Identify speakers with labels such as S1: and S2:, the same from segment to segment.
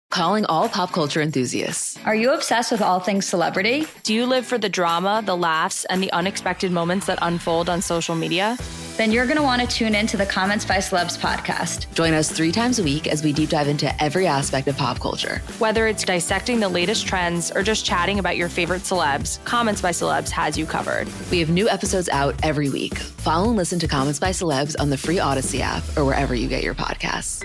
S1: Calling all pop culture enthusiasts.
S2: Are you obsessed with all things celebrity?
S3: Do you live for the drama, the laughs, and the unexpected moments that unfold on social media?
S2: Then you're going to want to tune in to the Comments by Celebs podcast.
S1: Join us 3 times a week as we deep dive into every aspect of pop culture.
S3: Whether it's dissecting the latest trends or just chatting about your favorite celebs, Comments by Celebs has you covered.
S1: We have new episodes out every week. Follow and listen to Comments by Celebs on the free Odyssey app or wherever you get your podcasts.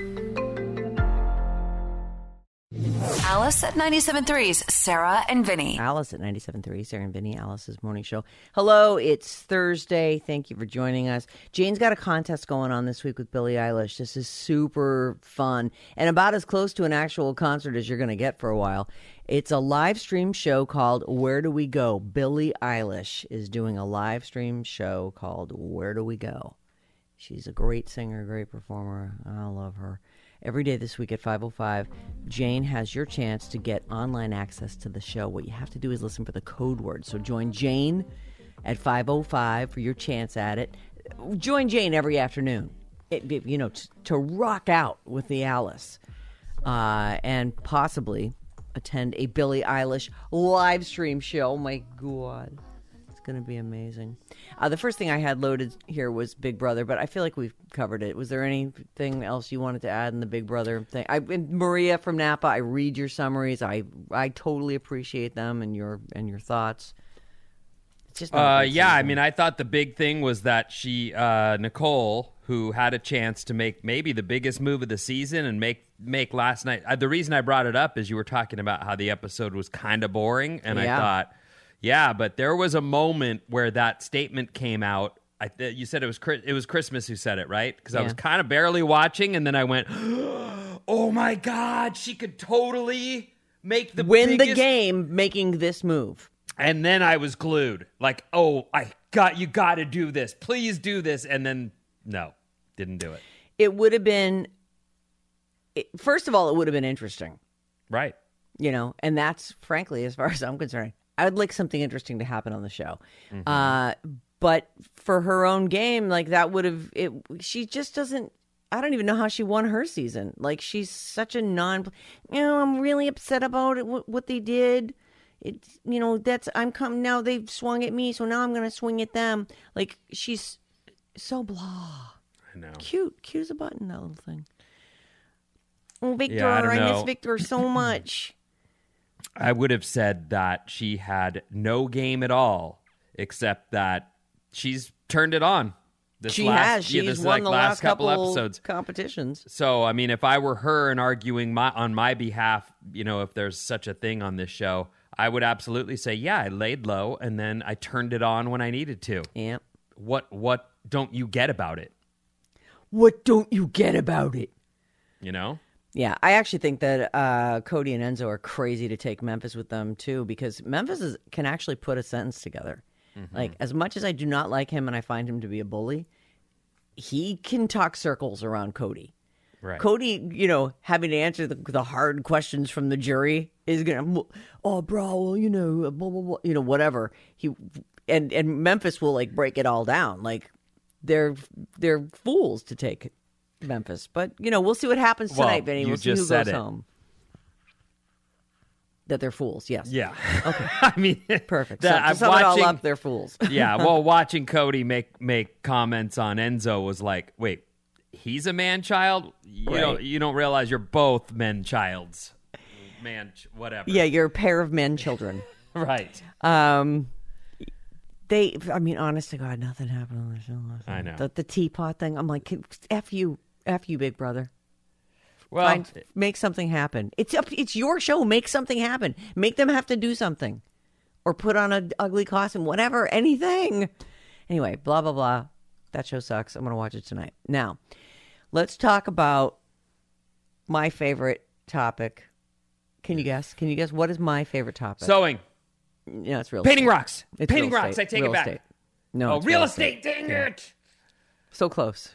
S4: Alice at 97.3's Sarah and Vinny.
S5: Alice at 97.3, Sarah and Vinny, Alice's morning show. Hello, it's Thursday. Thank you for joining us. Jane's got a contest going on this week with Billie Eilish. This is super fun and about as close to an actual concert as you're going to get for a while. It's a live stream show called Where Do We Go? Billie Eilish is doing a live stream show called Where Do We Go? She's a great singer, great performer. I love her. Every day this week at 5:05, Jane has your chance to get online access to the show. What you have to do is listen for the code word. So join Jane at 5:05 for your chance at it. Join Jane every afternoon, to rock out with the Alice and possibly attend a Billie Eilish live stream show. Oh, my God. Going to be amazing. The first thing I had loaded here was Big Brother, but I feel like we've covered it. Was there anything else you wanted to add in the Big Brother thing? Maria from Napa, I read your summaries. I totally appreciate them and your thoughts. It's just
S6: I mean, I thought the big thing was that she Nicole, who had a chance to make maybe the biggest move of the season and make last night. The reason I brought it up is you were talking about how the episode was kind of boring, and I thought. Yeah, but there was a moment where that statement came out. You said it was Christmas who said it, right? Because I was kind of barely watching, and then I went, "Oh my God, she could totally make the
S5: the game making this move."
S6: And then I was glued, like, "Oh, you got to do this, please do this." And then no, didn't do it.
S5: It would have been. First of all, it would have been interesting,
S6: right?
S5: And that's frankly, as far as I'm concerned. I would like something interesting to happen on the show. Mm-hmm. But for her own game, like that would have, she just doesn't, I don't even know how she won her season. Like she's such a I'm really upset about it, what they did. It's, now they've swung at me, so now I'm going to swing at them. Like she's so blah.
S6: I know.
S5: Cute as a button, that little thing. Oh, Victor,
S6: yeah,
S5: I miss Victor so much.
S6: I would have said that she had no game at all, except that she's turned it on.
S5: She's won the last couple
S6: episodes,
S5: competitions.
S6: So, I mean, if I were her and arguing on my behalf, if there's such a thing on this show, I would absolutely say, yeah, I laid low and then I turned it on when I needed to.
S5: Yeah.
S6: What don't you get about it?
S5: What don't you get about it?
S6: Yeah,
S5: I actually think that Cody and Enzo are crazy to take Memphis with them, too, because Memphis can actually put a sentence together. Mm-hmm. Like, as much as I do not like him and I find him to be a bully, he can talk circles around Cody.
S6: Right.
S5: Cody, having to answer the hard questions from the jury is going to, oh, bro, well, blah, blah, blah, whatever. And Memphis will, like, break it all down. Like, they're fools to take Memphis, but we'll see what happens tonight, Vinny. We'll see who goes home. That they're fools, yes.
S6: Yeah.
S5: Okay.
S6: I mean,
S5: perfect. So to sum it all up, they're fools.
S6: Yeah. Well, watching Cody make comments on Enzo was like, wait, he's a man child. You don't realize you're both men childs. Whatever.
S5: Yeah, you're a pair of men children.
S6: Right.
S5: Honest to God, nothing happened on the show last night.
S6: I know.
S5: The teapot thing, I'm like, F you, Big Brother.
S6: Well,
S5: make something happen. It's your show. Make something happen. Make them have to do something. Or put on an ugly costume, whatever, anything. Anyway, blah, blah, blah. That show sucks. I'm going to watch it tonight. Now, let's talk about my favorite topic. Can you guess? What is my favorite topic?
S6: Sewing.
S5: Yeah, it's real
S6: Painting
S5: estate.
S6: rocks.
S5: It's
S6: Painting
S5: real
S6: rocks.
S5: estate.
S6: I take
S5: Real
S6: it back.
S5: estate. No, it's
S6: real estate. Dang it.
S5: So close.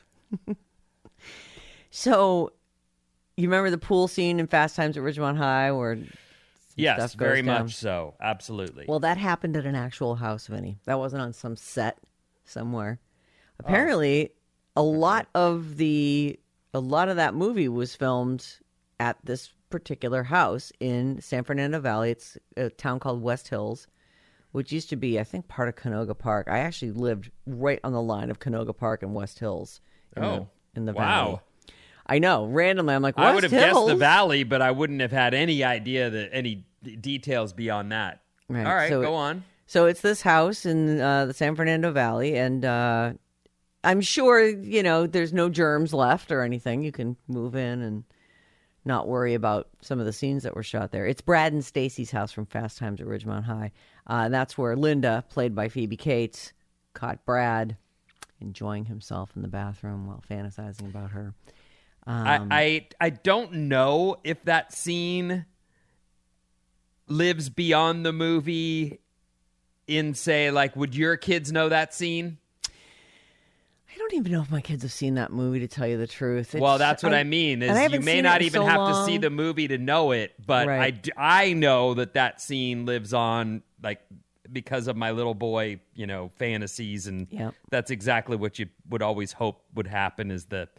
S5: So, you remember the pool scene in Fast Times at Ridgemont High where
S6: yes, very
S5: down?
S6: much so. Absolutely.
S5: Well, that happened at an actual house, Vinny. That wasn't on some set somewhere. Apparently, a lot of that movie was filmed at this particular house in San Fernando Valley. It's a town called West Hills, which used to be, I think, part of Canoga Park. I actually lived right on the line of Canoga Park and West Hills in the valley.
S6: Wow.
S5: I know. Randomly, I'm like, West
S6: I would have
S5: Hills?
S6: guessed the valley, but I wouldn't have had any idea that any details beyond that.
S5: Right.
S6: All right,
S5: So
S6: go on.
S5: So it's this house in the San Fernando Valley, and I'm sure, there's no germs left or anything. You can move in and not worry about some of the scenes that were shot there. It's Brad and Stacy's house from Fast Times at Ridgemont High. That's where Linda, played by Phoebe Cates, caught Brad enjoying himself in the bathroom while fantasizing about her.
S6: I don't know if that scene lives beyond the movie in, say, like, would your kids know that scene?
S5: I don't even know if my kids have seen that movie, to tell you the truth.
S6: Well, that's what I mean. Is you may not even have to see the movie to know it, but
S5: right.
S6: I know that scene lives on, like, because of my little boy, fantasies, and that's exactly what you would always hope would happen, is the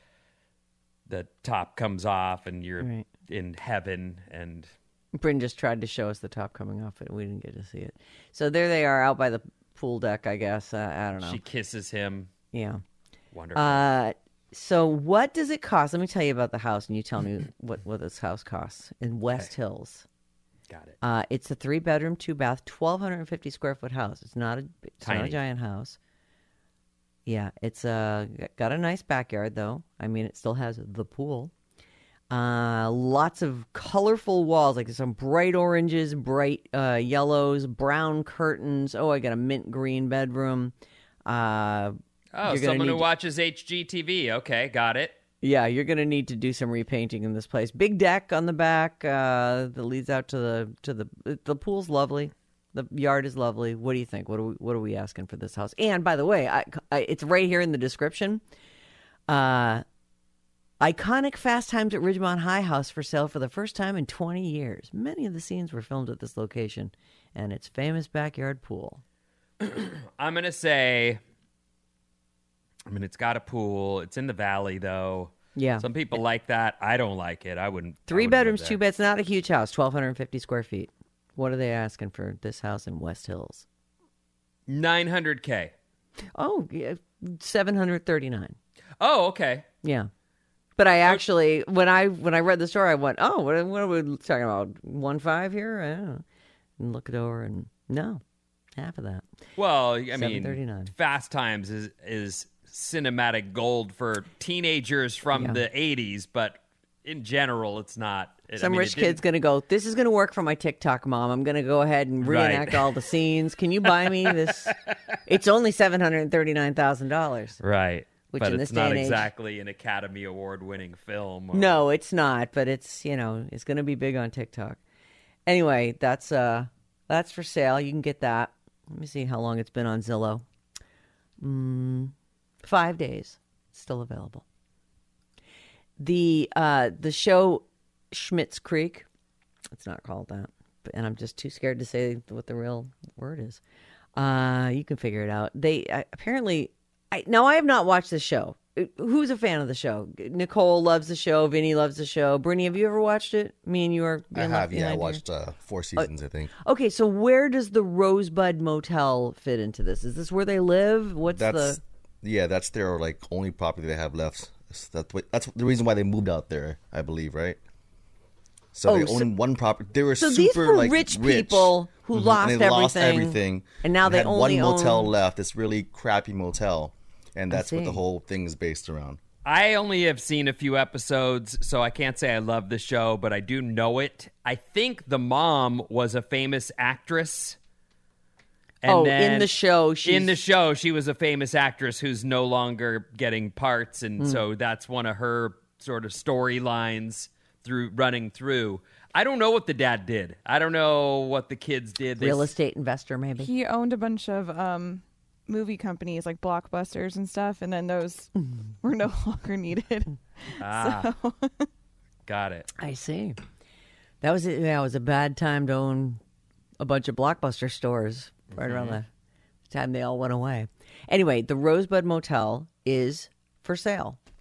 S6: top comes off and you're in heaven. And
S5: Bryn just tried to show us the top coming off, and we didn't get to see it. So there they are out by the pool deck, I guess. I don't know.
S6: She kisses him.
S5: Yeah.
S6: Wonderful.
S5: So what does it cost? Let me tell you about the house, and you tell me what this house costs in West Hills.
S6: Got it.
S5: It's a 3-bedroom, 2-bath, 1,250 square foot house. It's not a giant house. Yeah, it's got a nice backyard, though. I mean, it still has the pool. Lots of colorful walls, like some bright oranges, bright yellows, brown curtains. Oh, I got a mint green bedroom.
S6: Someone who watches HGTV. Okay, got it.
S5: Yeah, you're going to need to do some repainting in this place. Big deck on the back that leads out to the pool's lovely. The yard is lovely. What do you think? What are we asking for this house? And by the way, it's right here in the description. Iconic Fast Times at Ridgemont High house for sale for the first time in 20 years. Many of the scenes were filmed at this location and its famous backyard pool.
S6: I'm going to say, it's got a pool. It's in the valley, though.
S5: Yeah.
S6: Some people like that. I don't like it. I wouldn't.
S5: 3 bedrooms, 2 beds. Not a huge house. 1,250 square feet. What are they asking for this house in West Hills?
S6: $900K.
S5: Oh, yeah, $739.
S6: Oh, okay.
S5: Yeah. But I actually, when I read the story, I went, oh, what are we talking about? 1.5 here? I don't know. And look it over, and no, half of that.
S6: Well,
S5: $739.
S6: Fast Times is cinematic gold for teenagers from the 80s, but in general, it's not.
S5: Some rich kid's going to go, this is going to work for my TikTok, Mom. I'm going to go ahead and reenact all the scenes. Can you buy me this? It's only $739,000.
S6: Right.
S5: Which
S6: but
S5: in
S6: it's
S5: this day
S6: not
S5: and age,
S6: exactly an Academy Award-winning film.
S5: No, it's not, but it's going to be big on TikTok. Anyway, that's for sale. You can get that. Let me see how long it's been on Zillow. 5 days. It's still available. The show Schmitz Creek, it's not called that, and I'm just too scared to say what the real word is. You can figure it out. They apparently, I have not watched the show. Who's a fan of the show? Nicole loves the show. Vinny loves the show. Brittany, have you ever watched it? Me and you are.
S7: I have. Yeah, I watched 4 seasons, I think.
S5: Okay, so where does the Rosebud Motel fit into this? Is this where they live?
S7: Yeah, that's their only property they have left. That's the reason why they moved out there, I believe, right? So they own one property. They were
S5: these were rich people who lost
S7: everything,
S5: and now they
S7: had
S5: only
S7: one motel
S5: own...
S7: left. This really crappy motel, and that's what the whole thing is based around.
S6: I only have seen a few episodes, so I can't say I love the show, but I do know it. I think the mom was a famous actress. And
S5: in the show,
S6: she was a famous actress who's no longer getting parts, and so that's one of her sort of storylines running through. I don't know what the dad did. I don't know what the kids did.
S5: Real estate investor, maybe.
S8: He owned a bunch of movie companies like Blockbusters and stuff, and then those were no longer needed.
S6: Got it.
S5: I see. That was it. Yeah, it was a bad time to own a bunch of Blockbuster stores. Right around the time they all went away. Anyway, the Rosebud Motel is for sale.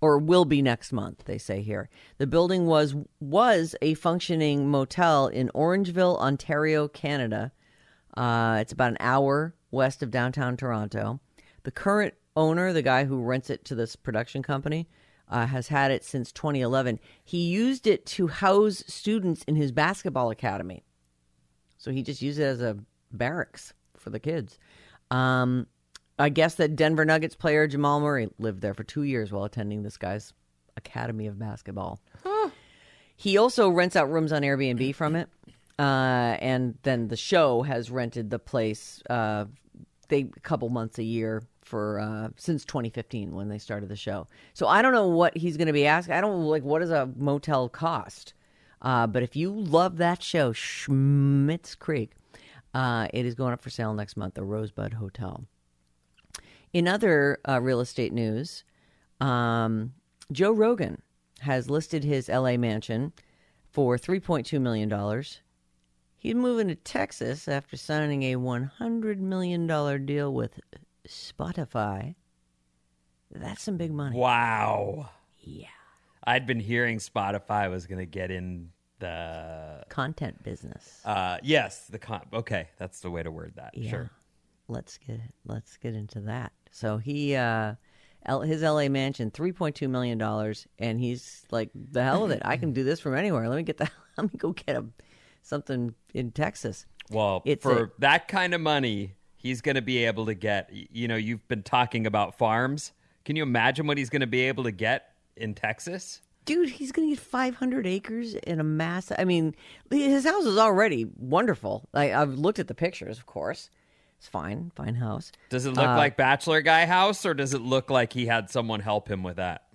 S5: or will be next month, they say here. The building was a functioning motel in Orangeville, Ontario, Canada. It's about an hour west of downtown Toronto. The current owner, the guy who rents it to this production company, has had it since 2011. He used it to house students in his basketball academy. So he just used it as a barracks for the kids. I guess that Denver Nuggets player Jamal Murray lived there for 2 years while attending this guy's academy of basketball. Huh. He also rents out rooms on Airbnb from it. And then the show has rented the place a couple months a year for since 2015 when they started the show. So I don't know what he's going to be asking. I don't what does a motel cost? But if you love that show, Schmitz Creek, it is going up for sale next month, the Rosebud Hotel. In other real estate news, Joe Rogan has listed his LA mansion for $3.2 million. He's moving to Texas after signing a $100 million deal with Spotify. That's some big money.
S6: Wow.
S5: Yeah.
S6: I'd been hearing Spotify was going to get in the
S5: content business.
S6: Yes, okay, that's the way to word that.
S5: Yeah.
S6: Sure.
S5: Let's get into that. So he his LA mansion, $3.2 million, and he's like, the hell with it. I can do this from anywhere. Let me go get something in Texas.
S6: Well, for that kind of money, he's going to be able to get, you've been talking about farms. Can you imagine what he's going to be able to get in Texas?
S5: Dude, he's going to get 500 acres in a mass. I mean, his house is already wonderful. I've looked at the pictures, of course. It's fine house.
S6: Does it look like Bachelor Guy house, or does it look like he had someone help him with that?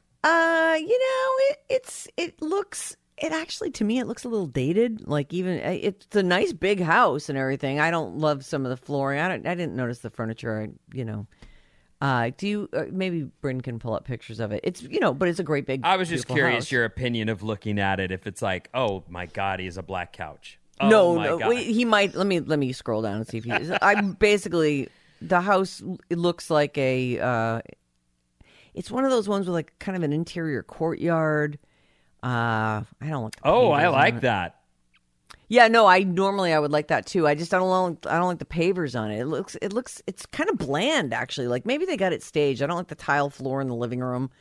S5: It actually, to me, it looks a little dated. Like, even it's a nice big house and everything. I don't love some of the flooring. I didn't notice the furniture. Do you? Maybe Bryn can pull up pictures of it. It's but it's a great big.
S6: I was just curious
S5: house.
S6: Your opinion of looking at it. If it's like, oh my God, he has a black couch.
S5: No,
S6: God.
S5: He might. Let me scroll down and see if he. I'm basically the house. It looks like a. It's one of those ones with like kind of an interior courtyard. I don't like.
S6: I like that.
S5: Yeah, no. I would like that too. I don't like the pavers on it. It's kind of bland actually. Like maybe they got it staged. I don't like the tile floor in the living room.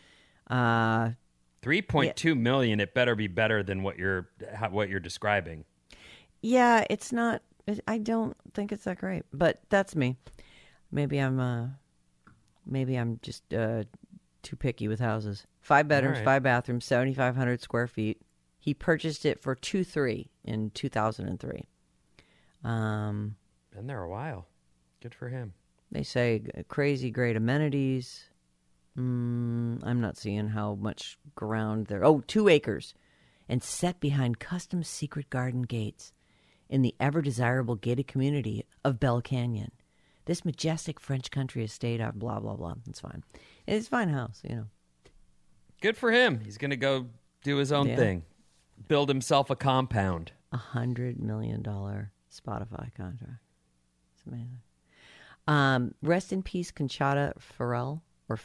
S6: $3.2 million. It better be better than what you're describing.
S5: Yeah, it's not. I don't think it's that great, but that's me. Maybe I'm just too picky with houses. 5 bedrooms, 5 bathrooms, 7,500 square feet. He purchased it for $2.3 in 2003.
S6: Been there a while. Good for him.
S5: They say crazy great amenities. I'm not seeing how much ground there. 2 acres, and set behind custom secret garden gates in the ever-desirable gated community of Bell Canyon. This majestic French country estate, blah, blah, blah. It's fine. It's a fine house,
S6: Good for him. He's going to go do his own thing. Build himself a compound.
S5: $100 million Spotify contract. It's amazing. Rest in peace, Conchata Ferrell.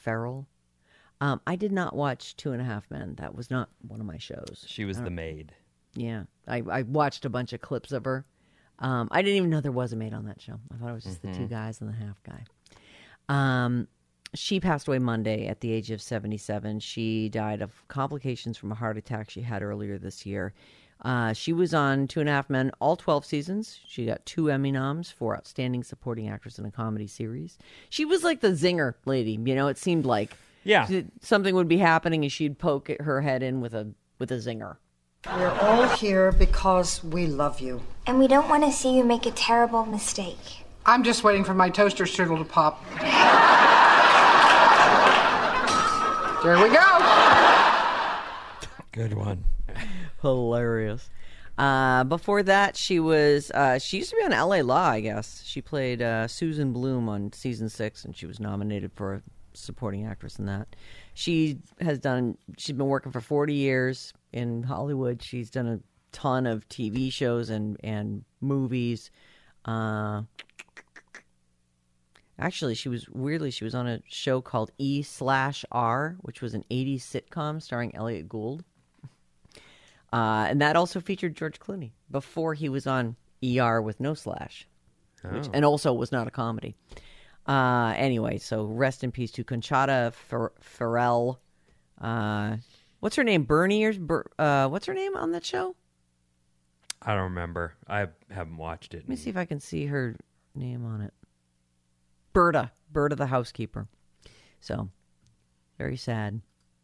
S5: I did not watch 2.5 Men. That was not one of my shows.
S6: She was the maid.
S5: Yeah. I watched a bunch of clips of her. I didn't even know there was a maid on that show. I thought it was just the 2 guys and the half guy. She passed away Monday at the age of 77. She died of complications from a heart attack she had earlier this year. She was on 2.5 Men all 12 seasons. She got 2 Emmy noms for Outstanding Supporting Actress in a Comedy Series. She was like the zinger lady. It seemed like something would be happening and she'd poke her head in with a zinger.
S9: We're all here because we love you.
S10: And we don't want to see you make a terrible mistake.
S11: I'm just waiting for my toaster strudel to pop. There we go.
S6: Good one.
S5: Hilarious. Before that, she used to be on LA Law, I guess. She played Susan Bloom on season 6, and she was nominated for a supporting actress in that. She's been working for 40 years in Hollywood. She's done a ton of TV shows and movies. Actually, she was on a show called E/R, which was an 80s sitcom starring Elliot Gould. And that also featured George Clooney before he was on ER with no slash, and also was not a comedy. Anyway, so rest in peace to Conchata Ferrell. What's her name? Bernie or what's her name on that show?
S6: I don't remember. I haven't watched it.
S5: Let me see if I can see her name on it. Berta the housekeeper. So, very sad.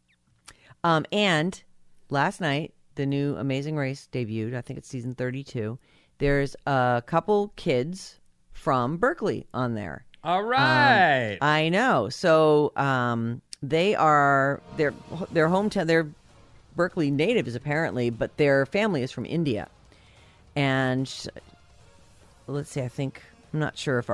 S5: And last night, the new Amazing Race debuted. I think it's season 32. There's a couple kids from Berkeley on there.
S6: All right.
S5: I know. So their hometown. They're Berkeley natives apparently, but their family is from India. And let's see. I'm not sure if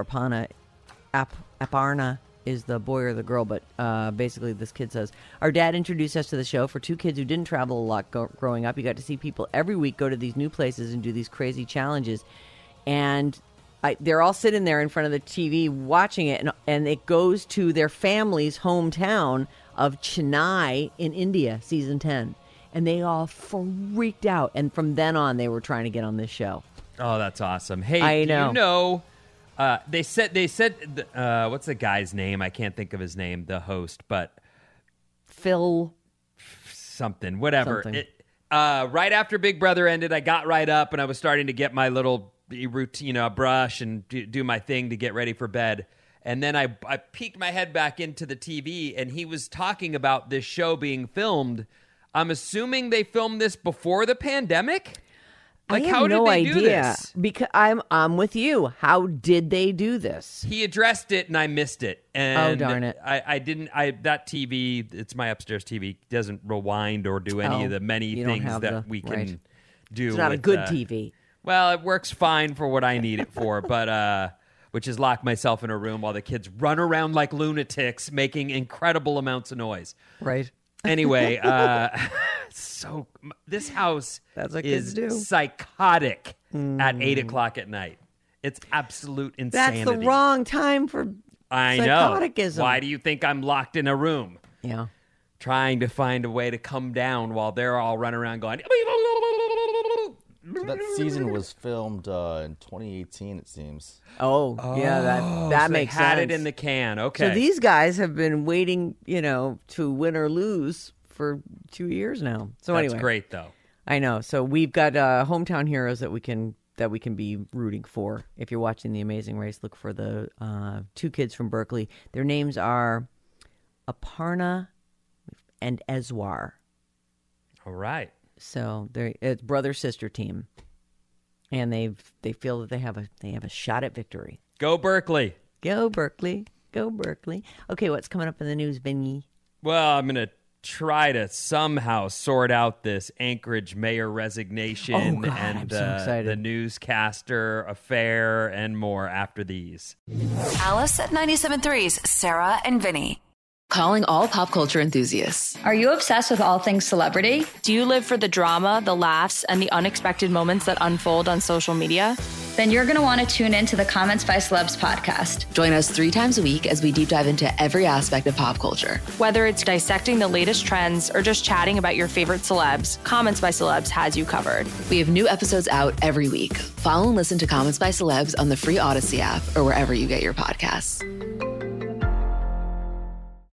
S5: Aparna is the boy or the girl, but basically this kid says, our dad introduced us to the show. For two kids who didn't travel a lot growing up, you got to see people every week go to these new places and do these crazy challenges. And they're all sitting there in front of the TV watching it, and it goes to their family's hometown of Chennai in India, season 10. And they all freaked out. And from then on, they were trying to get on this show.
S6: Oh, that's awesome. Hey,
S5: I know.
S6: You know... they said, what's the guy's name? I can't think of his name, the host, but
S5: Phil
S6: something, whatever. Right after Big Brother ended, I got right up and I was starting to get my little routine, brush and do my thing to get ready for bed. And then I peeked my head back into the TV and he was talking about this show being filmed. I'm assuming they filmed this before the pandemic?
S5: Like, I have no idea. Because I'm with you. How did they do this?
S6: He addressed it and I missed it. And
S5: oh, darn it.
S6: I didn't. That TV, it's my upstairs TV, doesn't rewind or do any of the many things that we can do.
S5: It's not a good TV.
S6: Well, it works fine for what I need it for, but which is lock myself in a room while the kids run around like lunatics making incredible amounts of noise.
S5: Right.
S6: Anyway, so this house is psychotic at 8 o'clock at night. It's absolute insanity.
S5: That's the wrong time for psychoticism.
S6: Why do you think I'm locked in a room?
S5: Yeah.
S6: Trying to find a way to come down while they're all running around going...
S7: So that season was filmed in 2018, it seems.
S5: Oh, yeah, that
S6: so
S5: makes sense.
S6: They had it in the can. Okay.
S5: So these guys have been waiting, to win or lose for 2 years now. So
S6: That's
S5: anyway,
S6: great, though.
S5: I know. So we've got hometown heroes that we can be rooting for. If you're watching The Amazing Race, look for the two kids from Berkeley. Their names are Aparna and Eswar.
S6: All right.
S5: So it's brother-sister team, and they feel that they have a shot at victory.
S6: Go Berkeley!
S5: Go Berkeley! Go Berkeley! Okay, what's coming up in the news, Vinny?
S6: Well, I'm gonna try to somehow sort out this Anchorage mayor resignation
S5: I'm so excited.
S6: The newscaster affair and more after these.
S4: Alice at 97.3's Sarah and Vinny.
S1: Calling all pop culture enthusiasts.
S2: Are you obsessed with all things celebrity?
S3: Do you live for the drama, the laughs, and the unexpected moments that unfold on social media?
S2: Then you're going to want to tune in to the Comments by Celebs podcast.
S1: Join us 3 times a week as we deep dive into every aspect of pop culture.
S3: Whether it's dissecting the latest trends or just chatting about your favorite celebs, Comments by Celebs has you covered.
S1: We have new episodes out every week. Follow and listen to Comments by Celebs on the free Odyssey app or wherever you get your podcasts.